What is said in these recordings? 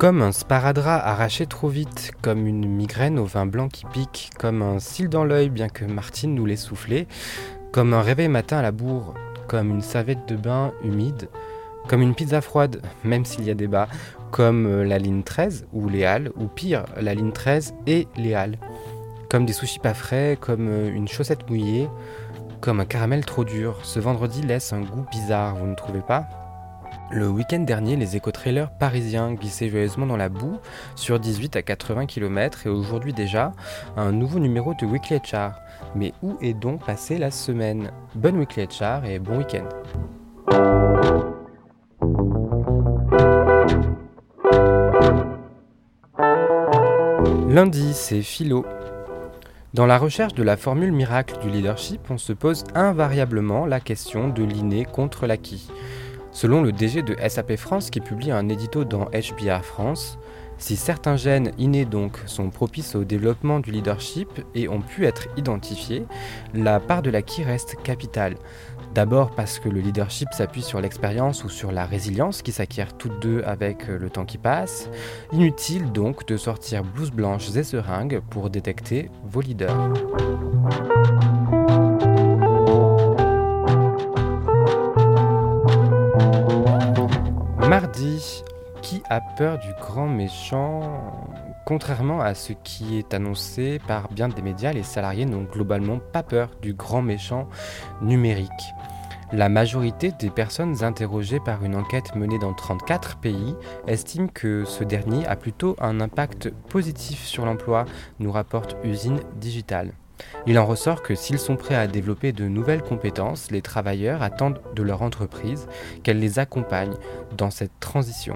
Comme un sparadrap arraché trop vite, comme une migraine au vin blanc qui pique, comme un cil dans l'œil bien que Martine nous l'ait soufflé, comme un réveil matin à la bourre, comme une serviette de bain humide, comme une pizza froide, même s'il y a débat, comme la ligne 13 ou les Halles, ou pire, la ligne 13 et les Halles, comme des sushis pas frais, comme une chaussette mouillée, comme un caramel trop dur. Ce vendredi laisse un goût bizarre, vous ne trouvez pas ? Le week-end dernier, les éco-trailers parisiens glissaient joyeusement dans la boue sur 18 à 80 km et aujourd'hui déjà, un nouveau numéro de Weekly HR. Mais où est donc passée la semaine ? Bonne Weekly HR et bon week-end. Lundi, c'est philo. Dans la recherche de la formule miracle du leadership, on se pose invariablement la question de l'inné contre l'acquis. Selon le DG de SAP France qui publie un édito dans HBR France, si certains gènes innés donc sont propices au développement du leadership et ont pu être identifiés, la part de l'acquis reste capitale. D'abord parce que le leadership s'appuie sur l'expérience ou sur la résilience qui s'acquièrent toutes deux avec le temps qui passe. Inutile donc de sortir blouse blanche et seringues pour détecter vos leaders. Mardi, qui a peur du grand méchant ? Contrairement à ce qui est annoncé par bien des médias, les salariés n'ont globalement pas peur du grand méchant numérique. La majorité des personnes interrogées par une enquête menée dans 34 pays estiment que ce dernier a plutôt un impact positif sur l'emploi, nous rapporte Usine Digitale. Il en ressort que s'ils sont prêts à développer de nouvelles compétences, les travailleurs attendent de leur entreprise qu'elle les accompagne dans cette transition.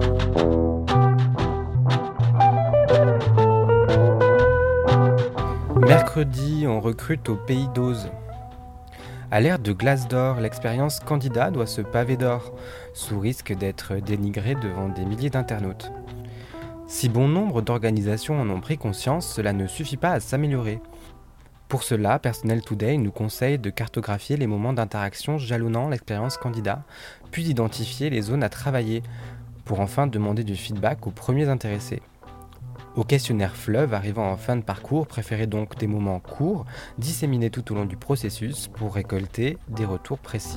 Mercredi, on recrute au Pays d'Oz. À l'ère de Glassdoor, l'expérience candidat doit se paver d'or, sous risque d'être dénigrée devant des milliers d'internautes. Si bon nombre d'organisations en ont pris conscience, cela ne suffit pas à s'améliorer. Pour cela, Personnel Today nous conseille de cartographier les moments d'interaction jalonnant l'expérience candidat, puis d'identifier les zones à travailler, pour enfin demander du feedback aux premiers intéressés. Au questionnaire fleuve arrivant en fin de parcours, préférez donc des moments courts, disséminés tout au long du processus pour récolter des retours précis.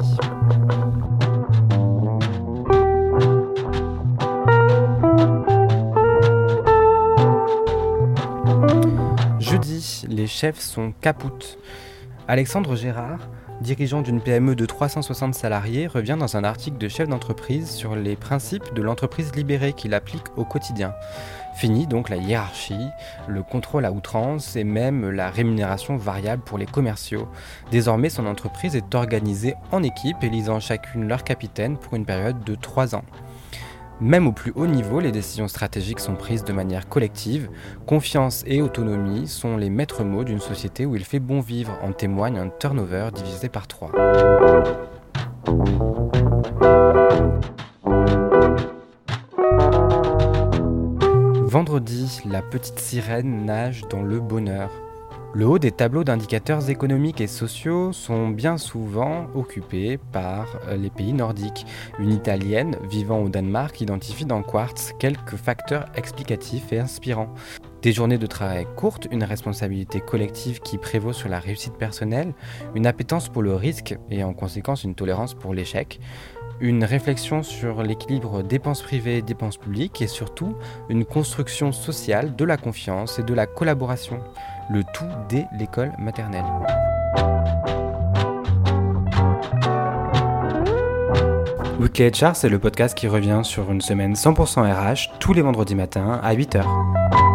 Jeudi, les chefs sont capoutes. Alexandre Gérard, dirigeant d'une PME de 360 salariés, revient dans un article de chef d'entreprise sur les principes de l'entreprise libérée qu'il applique au quotidien. Fini donc la hiérarchie, le contrôle à outrance et même la rémunération variable pour les commerciaux. Désormais, son entreprise est organisée en équipe, élisant chacune leur capitaine pour une période de 3 ans. Même au plus haut niveau, les décisions stratégiques sont prises de manière collective. Confiance et autonomie sont les maîtres mots d'une société où il fait bon vivre, en témoigne un turnover divisé par 3. Vendredi, la petite sirène nage dans le bonheur. Le haut des tableaux d'indicateurs économiques et sociaux sont bien souvent occupés par les pays nordiques. Une Italienne vivant au Danemark identifie dans Quartz quelques facteurs explicatifs et inspirants. Des journées de travail courtes, une responsabilité collective qui prévaut sur la réussite personnelle, une appétence pour le risque et en conséquence une tolérance pour l'échec, une réflexion sur l'équilibre dépenses privées et dépenses publiques et surtout une construction sociale de la confiance et de la collaboration. Le tout dès l'école maternelle. Weekly HR, c'est le podcast qui revient sur une semaine 100% RH tous les vendredis matins à 8h.